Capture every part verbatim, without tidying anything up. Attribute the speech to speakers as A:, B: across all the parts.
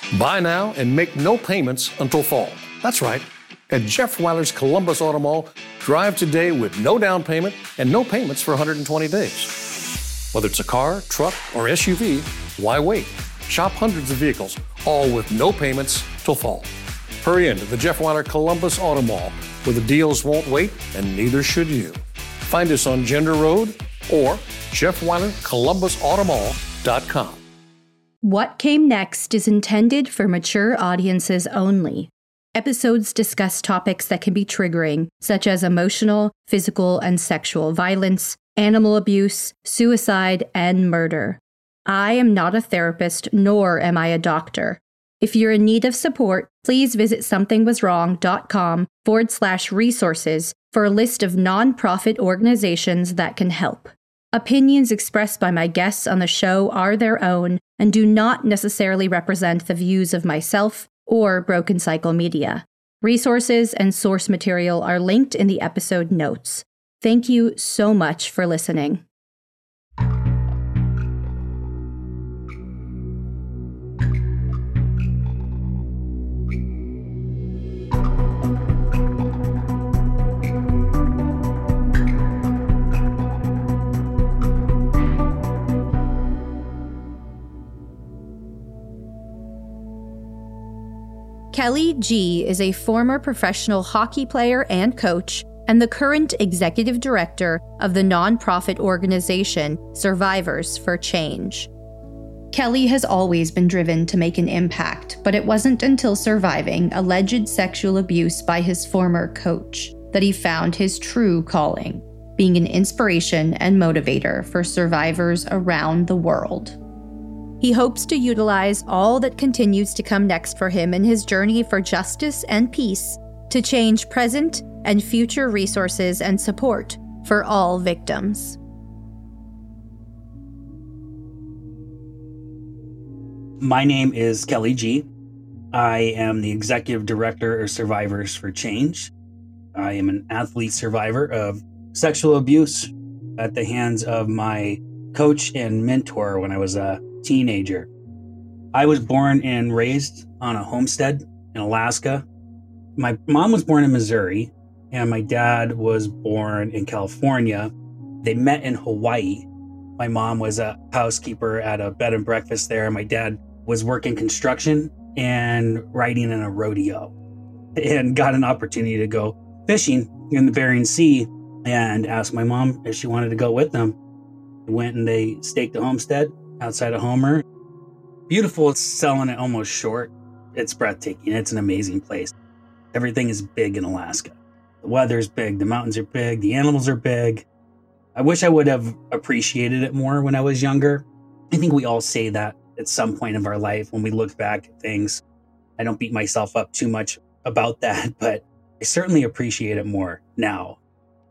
A: Buy now and make no payments until fall. That's right. At Jeff Weiler's Columbus Auto Mall, drive today with no down payment and no payments for one hundred twenty days. Whether it's a car, truck, or S U V, why wait? Shop hundreds of vehicles, all with no payments till fall. Hurry into the Jeff Weiler Columbus Auto Mall, where the deals won't wait and neither should you. Find us on Gender Road or Jeff Weiler Columbus Auto Mall dot com.
B: What Came Next is intended for mature audiences only. Episodes discuss topics that can be triggering, such as emotional, physical, and sexual violence, animal abuse, suicide, and murder. I am not a therapist, nor am I a doctor. If you're in need of support, please visit somethingwaswrong.com forward slash resources for a list of nonprofit organizations that can help. Opinions expressed by my guests on the show are their own and do not necessarily represent the views of myself or Broken Cycle Media. Resources and source material are linked in the episode notes. Thank you so much for listening. Kelly G is a former professional hockey player and coach, and the current executive director of the nonprofit organization Survivors for Change. Kelly has always been driven to make an impact, but it wasn't until surviving alleged sexual abuse by his former coach that he found his true calling, being an inspiration and motivator for survivors around the world. He hopes to utilize all that continues to come next for him in his journey for justice and peace to change present and future resources and support for all victims.
C: My name is Kelly G. I am the executive director of Survivors for Change. I am an athlete survivor of sexual abuse at the hands of my coach and mentor when I was a teenager. I was born and raised on a homestead in Alaska. My mom was born in Missouri, and my dad was born in California. They met in Hawaii. My mom was a housekeeper at a bed and breakfast there. My dad was working construction and riding in a rodeo, and got an opportunity to go fishing in the Bering Sea and asked my mom if she wanted to go with them. They went and they staked a homestead outside of Homer. Beautiful. It's selling it almost short. It's breathtaking. It's an amazing place. Everything is big in Alaska. The weather's big. The mountains are big. The animals are big. I wish I would have appreciated it more when I was younger. I think we all say that at some point of our life when we look back at things. I don't beat myself up too much about that, but I certainly appreciate it more now.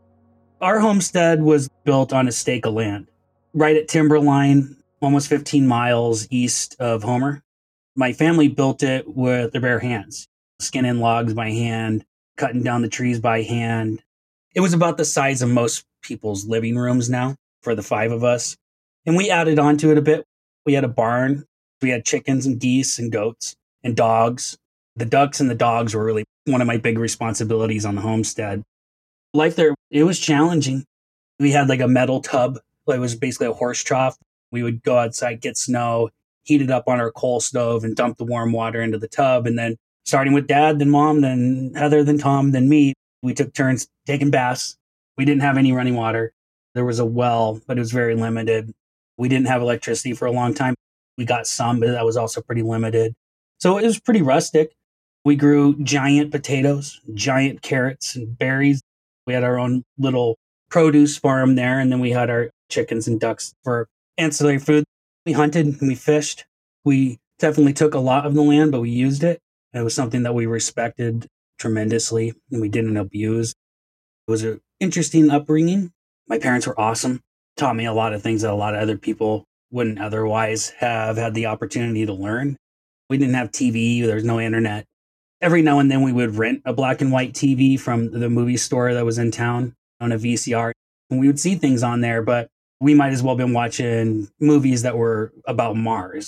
C: Our homestead was built on a stake of land right at Timberline, almost fifteen miles east of Homer. My family built it with their bare hands, skinning logs by hand, cutting down the trees by hand. It was about the size of most people's living rooms now for the five of us. And we added on to it a bit. We had a barn. We had chickens and geese and goats and dogs. The ducks and the dogs were really one of my big responsibilities on the homestead. Life there, it was challenging. We had like a metal tub. It was basically a horse trough. We would go outside, get snow, heat it up on our coal stove and dump the warm water into the tub. And then starting with dad, then mom, then Heather, then Tom, then me, we took turns taking baths. We didn't have any running water. There was a well, but it was very limited. We didn't have electricity for a long time. We got some, but that was also pretty limited. So it was pretty rustic. We grew giant potatoes, giant carrots and berries. We had our own little produce farm there. And then we had our chickens and ducks for ancillary food. We hunted and we fished. We definitely took a lot of the land, but we used it. It was something that we respected tremendously and we didn't abuse. It was an interesting upbringing. My parents were awesome. Taught me a lot of things that a lot of other people wouldn't otherwise have had the opportunity to learn. We didn't have T V. There was no internet. Every now and then we would rent a black and white T V from the movie store that was in town on a V C R. And we would see things on there, but we might as well have been watching movies that were about Mars.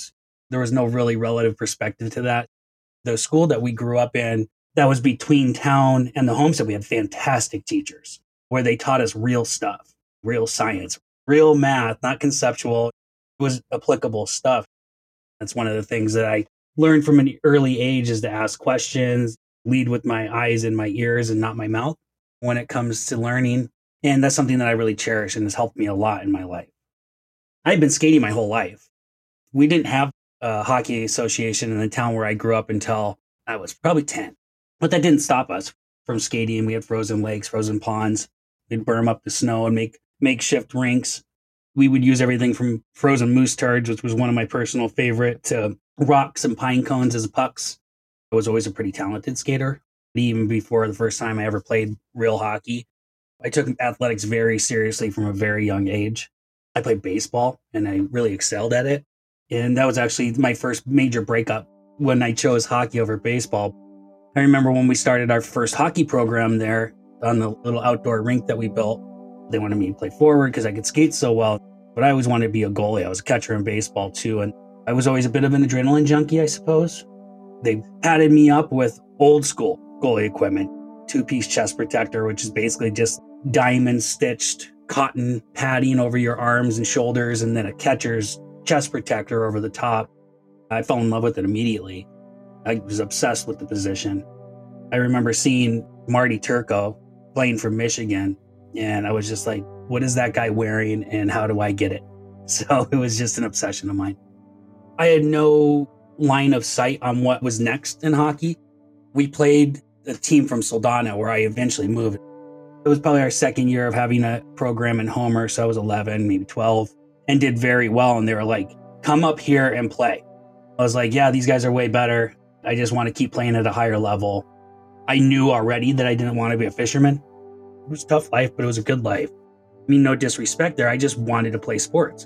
C: There was no really relative perspective to that. The school that we grew up in, that was between town and the homestead, we had fantastic teachers where they taught us real stuff, real science, real math, not conceptual. It was applicable stuff. That's one of the things that I learned from an early age, is to ask questions, lead with my eyes and my ears and not my mouth when it comes to learning. And that's something that I really cherish and has helped me a lot in my life. I've been skating my whole life. We didn't have a hockey association in the town where I grew up until I was probably ten. But that didn't stop us from skating. We had frozen lakes, frozen ponds. We'd berm up the snow and make makeshift rinks. We would use everything from frozen moose turds, which was one of my personal favorite, to rocks and pine cones as pucks. I was always a pretty talented skater. Even before the first time I ever played real hockey, I took athletics very seriously from a very young age. I played baseball and I really excelled at it. And that was actually my first major breakup when I chose hockey over baseball. I remember when we started our first hockey program there on the little outdoor rink that we built, they wanted me to play forward because I could skate so well. But I always wanted to be a goalie. I was a catcher in baseball too. And I was always a bit of an adrenaline junkie, I suppose. They padded me up with old school goalie equipment, two-piece chest protector, which is basically just diamond stitched cotton padding over your arms and shoulders, and then a catcher's chest protector over the top. I fell in love with it immediately. I was obsessed with the position. I remember seeing Marty Turco playing for Michigan, and I was just like, what is that guy wearing and how do I get it? So it was just an obsession of mine. I had no line of sight on what was next in hockey. We played a team from Soldano where I eventually moved. It was probably our second year of having a program in Homer, so I was eleven, maybe twelve, and did very well. And they were like, come up here and play. I was like, yeah, these guys are way better. I just want to keep playing at a higher level. I knew already that I didn't want to be a fisherman. It was a tough life, but it was a good life. I mean, no disrespect there. I just wanted to play sports.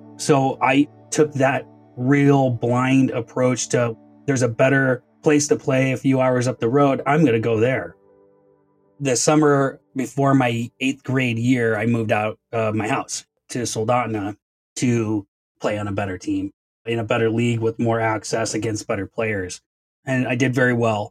C: So I took that real blind approach to, there's a better place to play a few hours up the road. I'm going to go there. The summer before my eighth grade year, I moved out of my house to Soldotna to play on a better team, in a better league with more access against better players. And I did very well.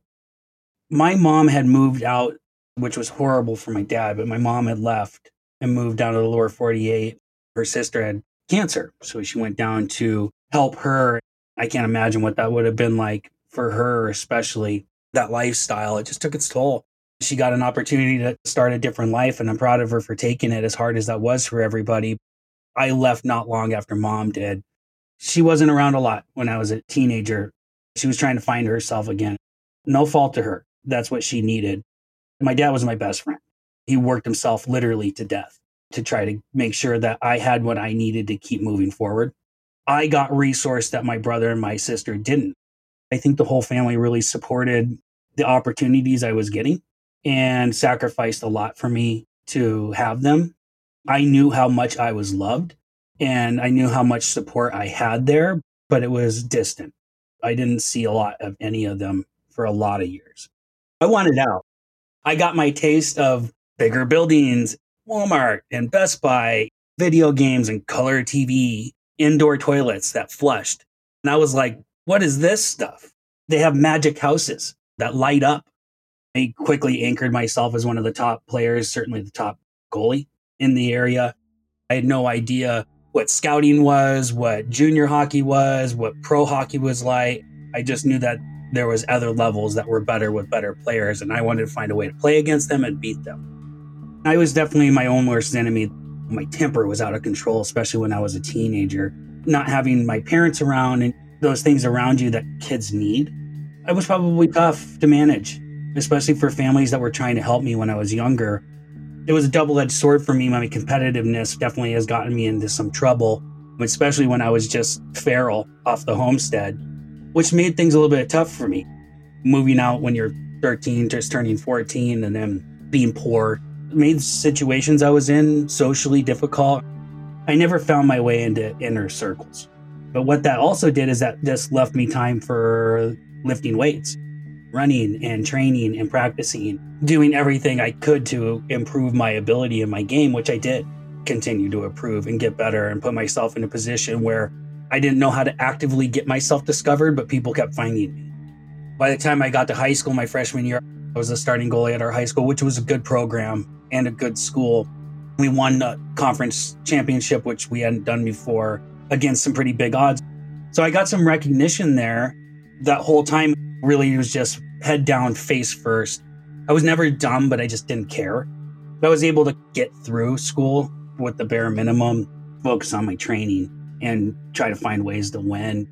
C: My mom had moved out, which was horrible for my dad, but my mom had left and moved down to the lower forty-eight. Her sister had cancer, so she went down to help her. I can't imagine what that would have been like for her, especially that lifestyle. It just took its toll. She got an opportunity to start a different life, and I'm proud of her for taking it, as hard as that was for everybody. I left not long after Mom did. She wasn't around a lot when I was a teenager. She was trying to find herself again. No fault to her. That's what she needed. My dad was my best friend. He worked himself literally to death to try to make sure that I had what I needed to keep moving forward. I got resourced that my brother and my sister didn't. I think the whole family really supported the opportunities I was getting and sacrificed a lot for me to have them. I knew how much I was loved and I knew how much support I had there, but it was distant. I didn't see a lot of any of them for a lot of years. I wanted out. I got my taste of bigger buildings, Walmart and Best Buy, video games and color T V, indoor toilets that flushed. And I was like, what is this stuff? They have magic houses that light up. I quickly anchored myself as one of the top players, certainly the top goalie in the area. I had no idea what scouting was, what junior hockey was, what pro hockey was like. I just knew that there was other levels that were better with better players, and I wanted to find a way to play against them and beat them. I was definitely my own worst enemy. My temper was out of control, especially when I was a teenager. Not having my parents around and those things around you that kids need, I was probably tough to manage, especially for families that were trying to help me when I was younger. It was a double-edged sword for me. My competitiveness definitely has gotten me into some trouble, especially when I was just feral off the homestead, which made things a little bit tough for me. Moving out when you're thirteen, just turning fourteen, and then being poor made situations I was in socially difficult. I never found my way into inner circles. But what that also did is that this left me time for lifting weights, running and training and practicing, doing everything I could to improve my ability in my game, which I did continue to improve and get better and put myself in a position where I didn't know how to actively get myself discovered, but people kept finding me. By the time I got to high school, my freshman year, I was a starting goalie at our high school, which was a good program and a good school. We won a conference championship, which we hadn't done before, against some pretty big odds. So I got some recognition there. That whole time really was just head down, face first. I was never dumb, but I just didn't care. I was able to get through school with the bare minimum, focus on my training, and try to find ways to win.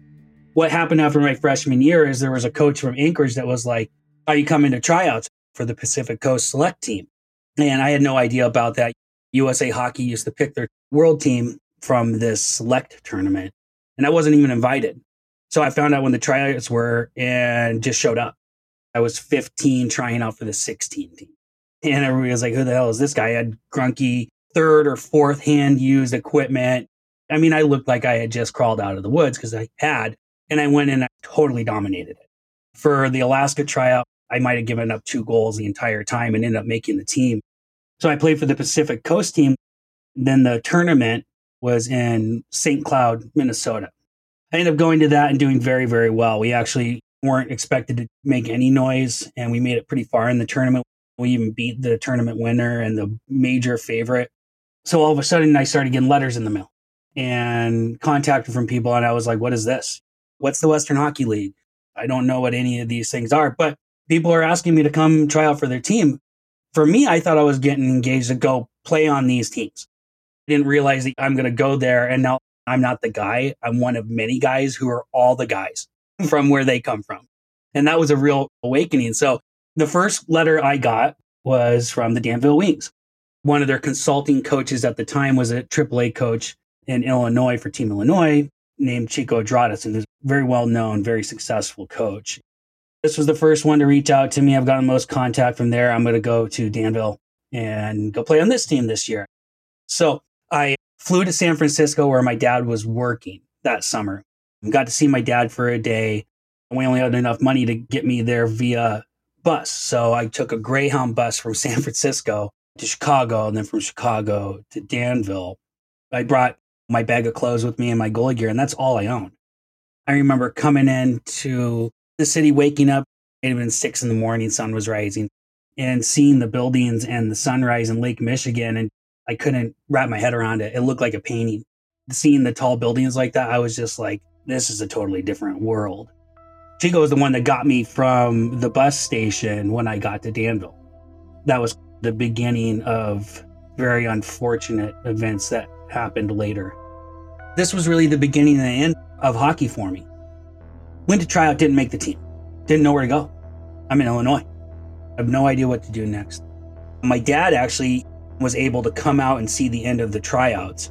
C: What happened after my freshman year is there was a coach from Anchorage that was like, are you coming to tryouts for the Pacific Coast Select team? And I had no idea about that. U S A Hockey used to pick their world team from this select tournament, and I wasn't even invited. So I found out when the tryouts were and just showed up. I was fifteen trying out for the sixteen team. And everybody was like, who the hell is this guy? I had grunky third or fourth hand used equipment. I mean, I looked like I had just crawled out of the woods because I had, and I went in and totally dominated it. For the Alaska tryout, I might have given up two goals the entire time and ended up making the team. So I played for the Pacific Coast team. Then the tournament was in Saint Cloud, Minnesota. I ended up going to that and doing very, very well. We actually weren't expected to make any noise, and we made it pretty far in the tournament. We even beat the tournament winner and the major favorite. So all of a sudden, I started getting letters in the mail and contacted from people, and I was like, what is this? What's the Western Hockey League? I don't know what any of these things are, but people are asking me to come try out for their team. For me, I thought I was getting engaged to go play on these teams. I didn't realize that I'm going to go there, and now I'm not the guy. I'm one of many guys who are all the guys from where they come from. And that was a real awakening. So the first letter I got was from the Danville Wings. One of their consulting coaches at the time was a triple A coach in Illinois for Team Illinois named Chico Adradas, and who's a very well-known, very successful coach. This was the first one to reach out to me. I've gotten most contact from there. I'm going to go to Danville and go play on this team this year. So I flew to San Francisco where my dad was working that summer. Got to see my dad for a day. We only had enough money to get me there via bus. So I took a Greyhound bus from San Francisco to Chicago, and then from Chicago to Danville. I brought my bag of clothes with me and my goalie gear, and that's all I owned. I remember coming into the city, waking up, it had been six in the morning, sun was rising, and seeing the buildings and the sunrise in Lake Michigan, and I couldn't wrap my head around it. It looked like a painting. Seeing the tall buildings like that, I was just like, this is a totally different world. Chico was the one that got me from the bus station when I got to Danville. That was the beginning of very unfortunate events that happened later. This was really the beginning and the end of hockey for me. Went to tryout, didn't make the team. Didn't know where to go. I'm in Illinois. I have no idea what to do next. My dad actually was able to come out and see the end of the tryouts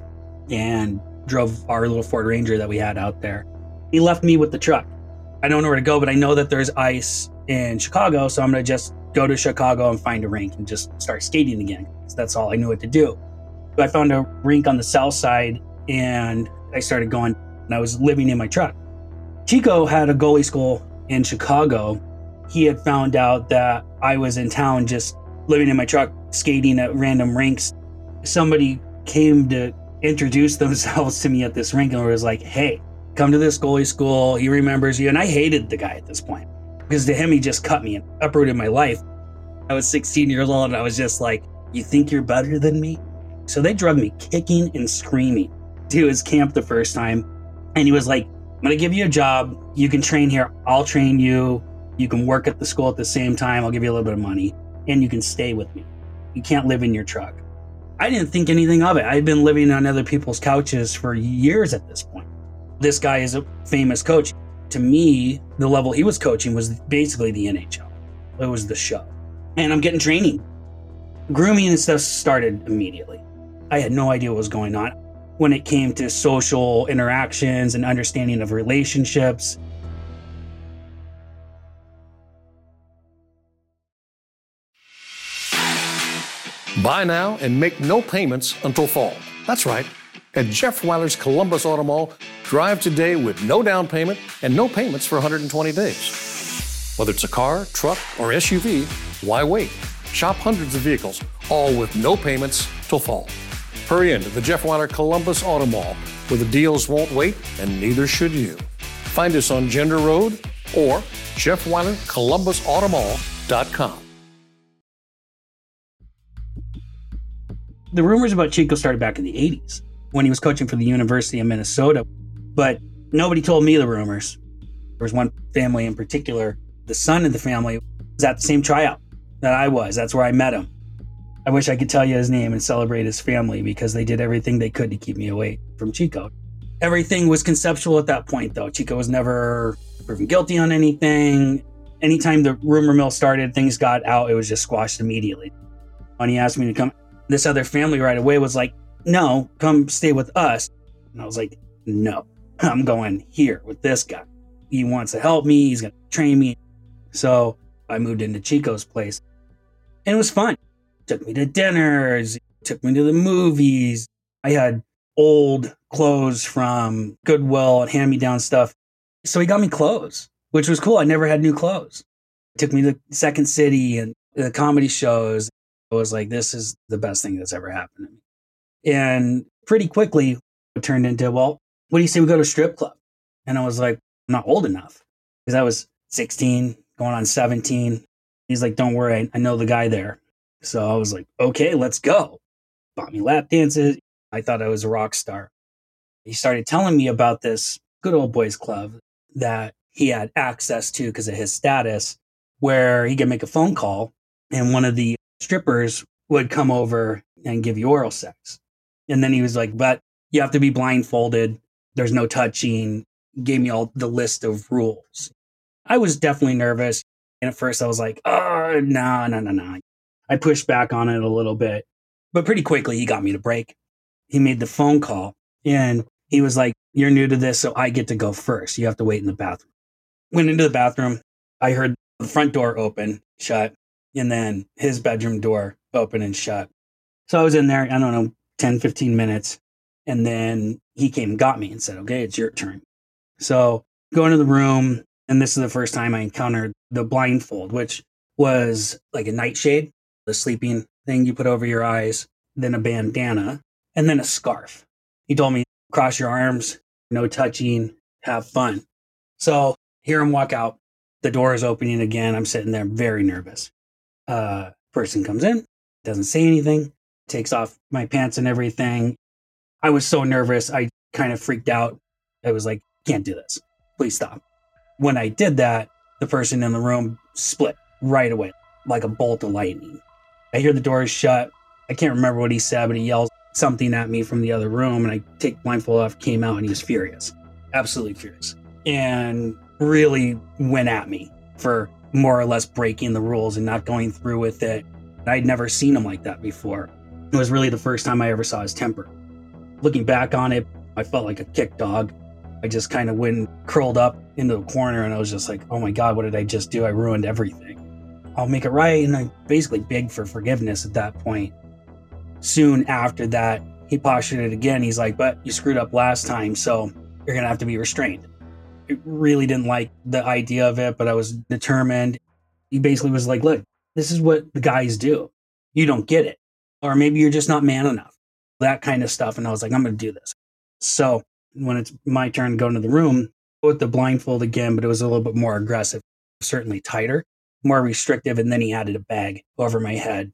C: and drove our little Ford Ranger that we had out there. He left me with the truck. I don't know where to go, but I know that there's ice in Chicago, so I'm going to just go to Chicago and find a rink and just start skating again. So that's all I knew what to do. I found a rink on the south side, and I started going, and I was living in my truck. Chico had a goalie school in Chicago. He had found out that I was in town just living in my truck, skating at random rinks. Somebody came to introduce themselves to me at this rink and was like, hey, come to this goalie school. He remembers you. And I hated the guy at this point because to him, he just cut me and uprooted my life. I was sixteen years old and I was just like, you think you're better than me? So they drugged me kicking and screaming to his camp the first time. And he was like, I'm going to give you a job. You can train here. I'll train you. You can work at the school at the same time. I'll give you a little bit of money and you can stay with me. You can't live in your truck. I didn't think anything of it. I'd been living on other people's couches for years at this point. This guy is a famous coach. To me, the level he was coaching was basically the N H L. It was the show. And I'm getting training. Grooming and stuff started immediately. I had no idea what was going on when it came to social interactions and understanding of relationships.
A: Buy now and make no payments until fall. That's right. At Jeff Weiler's Columbus Auto Mall, drive today with no down payment and no payments for one hundred twenty days. Whether it's a car, truck, or S U V, why wait? Shop hundreds of vehicles, all with no payments till fall. Hurry into the Jeff Weiler Columbus Auto Mall, where the deals won't wait, and neither should you. Find us on Gender Road or Jeff Weiler Columbus Auto Mall dot com.
C: The rumors about Chico started back in the eighties when he was coaching for the University of Minnesota, but nobody told me the rumors. There was one family in particular, the son of the family was at the same tryout that I was. That's where I met him. I wish I could tell you his name and celebrate his family because they did everything they could to keep me away from Chico. Everything was conceptual at that point, though. Chico was never proven guilty on anything. Anytime the rumor mill started, things got out, it was just squashed immediately. When he asked me to come, this other family right away was like, no, come stay with us. And I was like, no, I'm going here with this guy. He wants to help me. He's going to train me. So I moved into Chico's place and it was fun. Took me to dinners, took me to the movies. I had old clothes from Goodwill and hand-me-down stuff. So he got me clothes, which was cool. I never had new clothes. Took me to Second City and the comedy shows. I was like, this is the best thing that's ever happened to me. And pretty quickly it turned into, well, what do you say we go to a strip club? And I was like, I'm not old enough because I was sixteen, going on seventeen. He's like, don't worry, I, I know the guy there. So I was like, okay, let's go. Bought me lap dances. I thought I was a rock star. He started telling me about this good old boys club that he had access to because of his status, where he could make a phone call and one of the strippers would come over and give you oral sex. And then he was like, but you have to be blindfolded. There's no touching. He gave me all the list of rules. I was definitely nervous. And at first I was like, oh, no, no, no, no. I pushed back on it a little bit, but pretty quickly he got me to break. He made the phone call and he was like, you're new to this, so I get to go first. You have to wait in the bathroom. Went into the bathroom. I heard the front door open, shut, and then his bedroom door open and shut. So I was in there, I don't know, ten, fifteen minutes. And then he came and got me and said, okay, it's your turn. So go into the room. And this is the first time I encountered the blindfold, which was like a nightshade, the sleeping thing you put over your eyes, then a bandana, and then a scarf. He told me, cross your arms, no touching, have fun. So hear him walk out. The door is opening again. I'm sitting there very nervous. Uh, person comes in, doesn't say anything, takes off my pants and everything. I was so nervous. I kind of freaked out. I was like, can't do this. Please stop. When I did that, the person in the room split right away, like a bolt of lightning. I hear the doors shut. I can't remember what he said, but he yells something at me from the other room, and I take the blindfold off, came out, and he was furious, absolutely furious, and really went at me for more or less breaking the rules and not going through with it. I'd never seen him like that before. It was really the first time I ever saw his temper. Looking back on it, I felt like a kick dog. I just kind of went and curled up into the corner, and I was just like, oh my God, what did I just do? I ruined everything. I'll make it right. And I basically begged for forgiveness at that point. Soon after that, he postured it again. He's like, but you screwed up last time, so you're going to have to be restrained. I really didn't like the idea of it, but I was determined. He basically was like, look, this is what the guys do. You don't get it. Or maybe you're just not man enough. That kind of stuff. And I was like, I'm going to do this. So when it's my turn to go into the room, with the blindfold again, but it was a little bit more aggressive, certainly tighter, more restrictive. And then he added a bag over my head.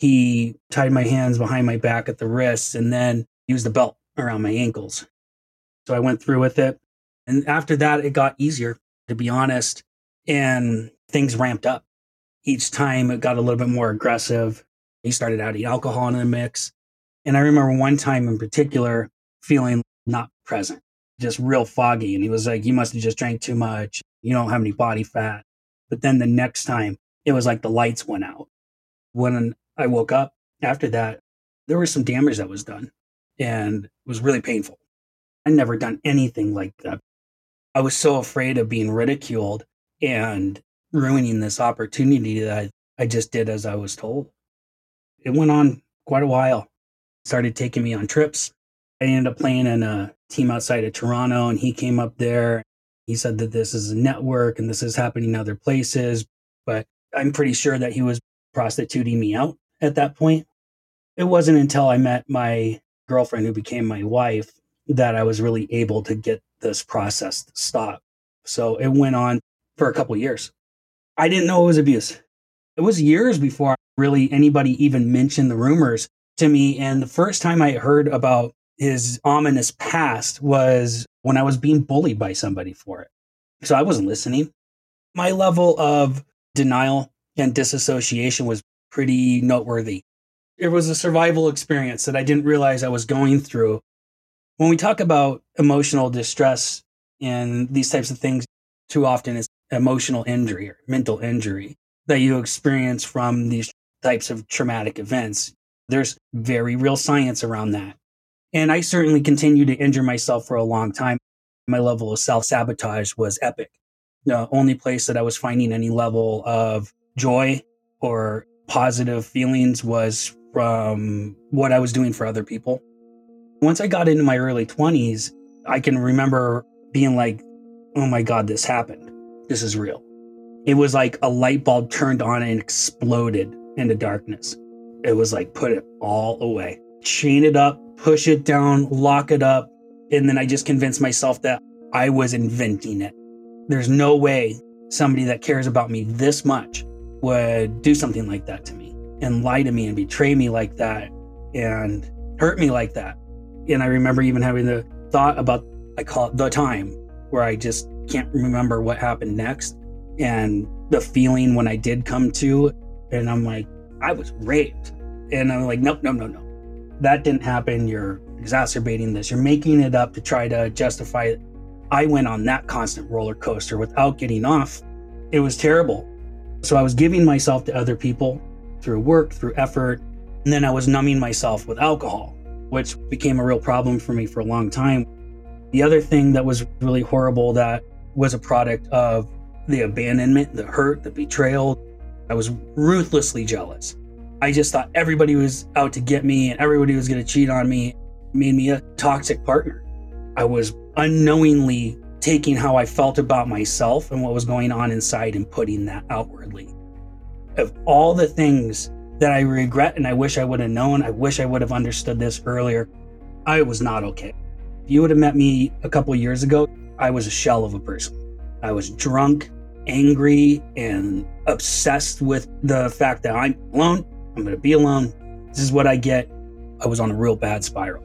C: He tied my hands behind my back at the wrists and then used a belt around my ankles. So I went through with it. And after that, it got easier, to be honest. And things ramped up. Each time it got a little bit more aggressive. He started adding alcohol in the mix. And I remember one time in particular feeling not present, just real foggy. And he was like, you must have just drank too much. You don't have any body fat. But then the next time, it was like the lights went out. When I woke up after that, there was some damage that was done. And it was really painful. I'd never done anything like that. I was so afraid of being ridiculed and ruining this opportunity that I, I just did as I was told. It went on quite a while. Started taking me on trips. I ended up playing in a team outside of Toronto, and he came up there. He said that this is a network and this is happening in other places, but I'm pretty sure that he was prostituting me out at that point. It wasn't until I met my girlfriend, who became my wife, that I was really able to get this process to stop. So it went on for a couple of years. I didn't know it was abuse. It was years before really anybody even mentioned the rumors to me. And the first time I heard about his ominous past was when I was being bullied by somebody for it. So I wasn't listening. My level of denial and disassociation was pretty noteworthy. It was a survival experience that I didn't realize I was going through. When we talk about emotional distress and these types of things, too often it's emotional injury or mental injury that you experience from these types of traumatic events. There's very real science around that. And I certainly continued to injure myself for a long time. My level of self-sabotage was epic. The only place that I was finding any level of joy or positive feelings was from what I was doing for other people. Once I got into my early twenties, I can remember being like, oh my God, this happened. This is real. It was like a light bulb turned on and exploded into darkness. It was like, put it all away, chain it up, push it down, lock it up. And then I just convinced myself that I was inventing it. There's no way somebody that cares about me this much would do something like that to me and lie to me and betray me like that and hurt me like that. And I remember even having the thought about, I call it the time, where I just can't remember what happened next. And the feeling when I did come to, and I'm like, I was raped. And I'm like, nope, no, no, no. That didn't happen. You're exacerbating this. You're making it up to try to justify it. I went on that constant roller coaster without getting off. It was terrible. So I was giving myself to other people through work, through effort. And then I was numbing myself with alcohol, which became a real problem for me for a long time. The other thing that was really horrible that was a product of the abandonment, the hurt, the betrayal, I was ruthlessly jealous. I just thought everybody was out to get me and everybody was going to cheat on me. It made me a toxic partner. I was unknowingly taking how I felt about myself and what was going on inside and putting that outwardly. Of all the things that I regret and I wish I would have known, I wish I would have understood this earlier, I was not okay. If you would have met me a couple of years ago, I was a shell of a person. I was drunk, angry, and obsessed with the fact that I'm alone. I'm going to be alone. This is what I get. I was on a real bad spiral.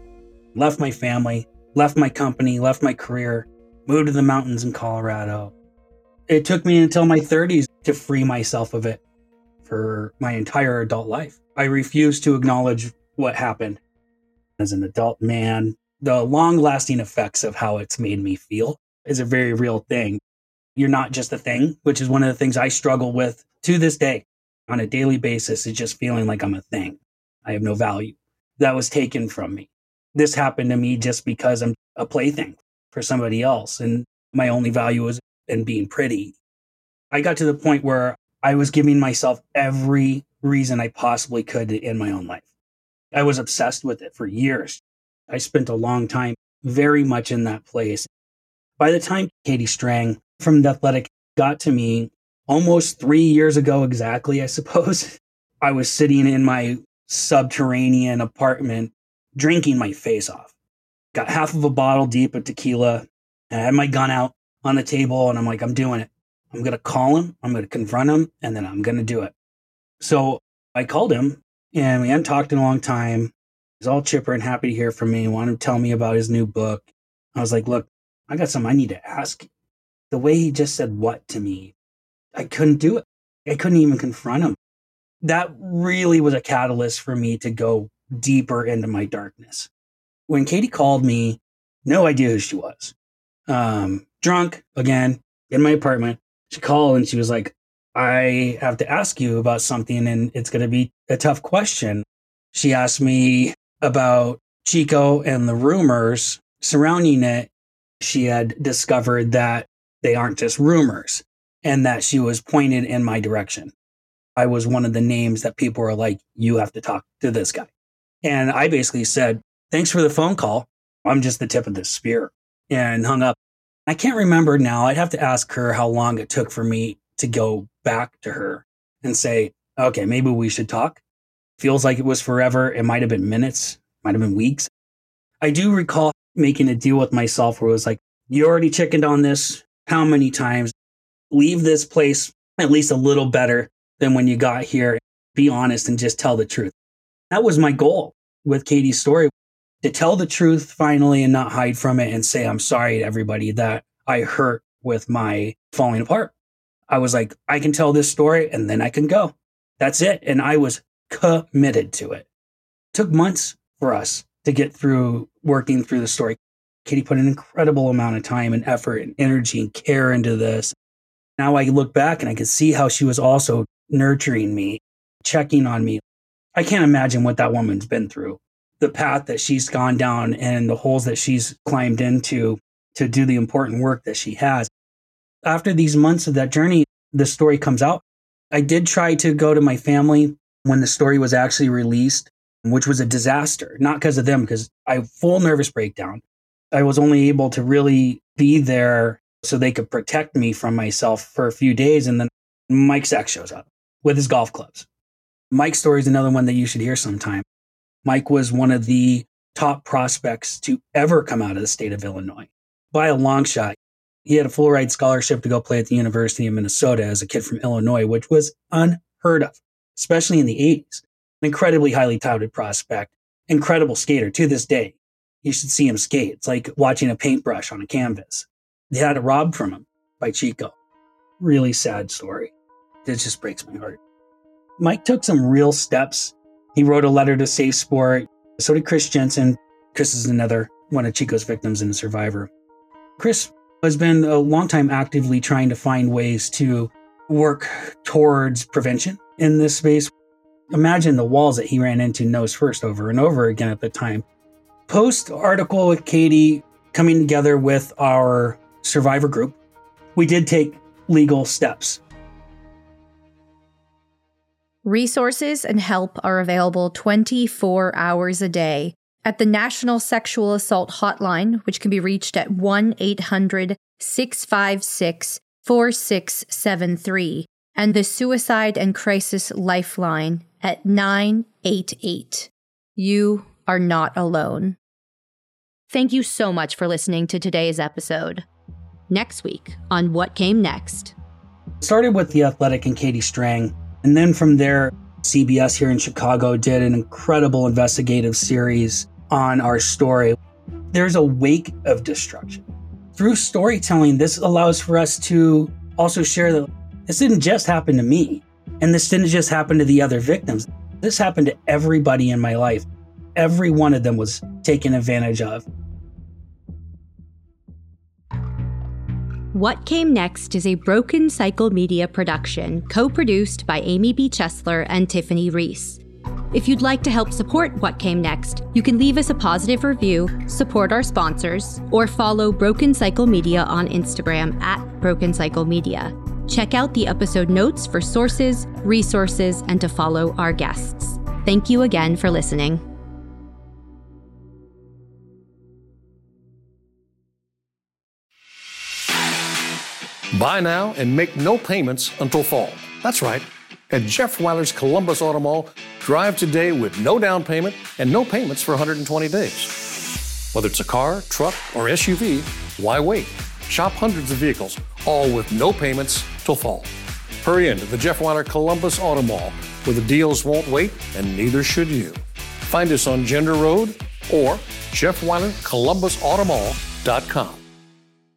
C: Left my family, left my company, left my career, moved to the mountains in Colorado. It took me until my thirties to free myself of it for my entire adult life. I refused to acknowledge what happened. As an adult man, the long-lasting effects of how it's made me feel is a very real thing. You're not just a thing, which is one of the things I struggle with to this day on a daily basis, is just feeling like I'm a thing. I have no value. That was taken from me. This happened to me just because I'm a plaything for somebody else, and my only value is in being pretty. I got to the point where I was giving myself every reason I possibly could in my own life. I was obsessed with it for years. I spent a long time very much in that place. By the time Katie Strang from The Athletic got to me, almost three years ago exactly, I suppose, I was sitting in my subterranean apartment drinking my face off. Got half of a bottle deep of tequila, and I had my gun out on the table, and I'm like, I'm doing it. I'm going to call him, I'm going to confront him, and then I'm going to do it. So I called him, and we hadn't talked in a long time. He's all chipper and happy to hear from me, wanted to tell me about his new book. I was like, look, I got something I need to ask you. The way he just said what to me, I couldn't do it. I couldn't even confront him. That really was a catalyst for me to go deeper into my darkness. When Katie called me, no idea who she was. Um, drunk, again, in my apartment. She called and she was like, I have to ask you about something, and it's going to be a tough question. She asked me about Chico and the rumors surrounding it. She had discovered that they aren't just rumors and that she was pointed in my direction. I was one of the names that people were like, you have to talk to this guy. And I basically said, thanks for the phone call. I'm just the tip of the spear, and hung up. I can't remember now. I'd have to ask her how long it took for me to go back to her and say, okay, maybe we should talk. Feels like it was forever. It might have been minutes, might have been weeks. I do recall making a deal with myself where it was like, you already chickened on this how many times? Leave this place at least a little better than when you got here. Be honest and just tell the truth. That was my goal with Katie's story, to tell the truth finally and not hide from it and say, I'm sorry to everybody that I hurt with my falling apart. I was like, I can tell this story and then I can go. That's it. And I was committed to it. It took months for us to get through working through the story. Katie put an incredible amount of time and effort and energy and care into this. Now I look back and I can see how she was also nurturing me, checking on me. I can't imagine what that woman's been through, the path that she's gone down and the holes that she's climbed into to do the important work that she has. After these months of that journey, the story comes out. I did try to go to my family when the story was actually released, which was a disaster, not because of them, because I had full nervous breakdown. I was only able to really be there so they could protect me from myself for a few days. And then Mike Sachs shows up with his golf clubs. Mike's story is another one that you should hear sometime. Mike was one of the top prospects to ever come out of the state of Illinois by a long shot. He had a full ride scholarship to go play at the University of Minnesota as a kid from Illinois, which was unheard of, especially in the eighties. An incredibly highly touted prospect, incredible skater to this day. You should see him skate. It's like watching a paintbrush on a canvas. They had it robbed from him by Chico. Really sad story. It just breaks my heart. Mike took some real steps. He wrote a letter to Safe Sport. So did Chris Jensen. Chris is another one of Chico's victims and a survivor. Chris has been a long time actively trying to find ways to work towards prevention in this space. Imagine the walls that he ran into nose first over and over again at the time. Post article with Katie coming together with our survivor group, we did take legal steps.
B: Resources and help are available twenty-four hours a day at the National Sexual Assault Hotline, which can be reached at one eight hundred six five six four six seven three, and the Suicide and Crisis Lifeline at nine eight eight. You are not alone. Thank you so much for listening to today's episode. Next week on What Came Next.
C: Started with The Athletic and Katie Strang, and then from there, C B S here in Chicago did an incredible investigative series on our story. There's a wake of destruction. Through storytelling, this allows for us to also share that this didn't just happen to me, and this didn't just happen to the other victims. This happened to everybody in my life. Every one of them was taken advantage of.
B: What Came Next is a Broken Cycle Media production, co-produced by Amy B. Chesler and Tiffany Reese. If you'd like to help support What Came Next, you can leave us a positive review, support our sponsors, or follow Broken Cycle Media on Instagram at Broken Cycle Media. Check out the episode notes for sources, resources, and to follow our guests. Thank you again for listening.
A: Buy now and make no payments until fall. That's right. At Jeff Weiler's Columbus Auto Mall, drive today with no down payment and no payments for one hundred twenty days. Whether it's a car, truck, or S U V, why wait? Shop hundreds of vehicles, all with no payments till fall. Hurry into the Jeff Weiler Columbus Auto Mall, where the deals won't wait and neither should you. Find us on Gender Road or jeff weiler columbus auto mall dot com.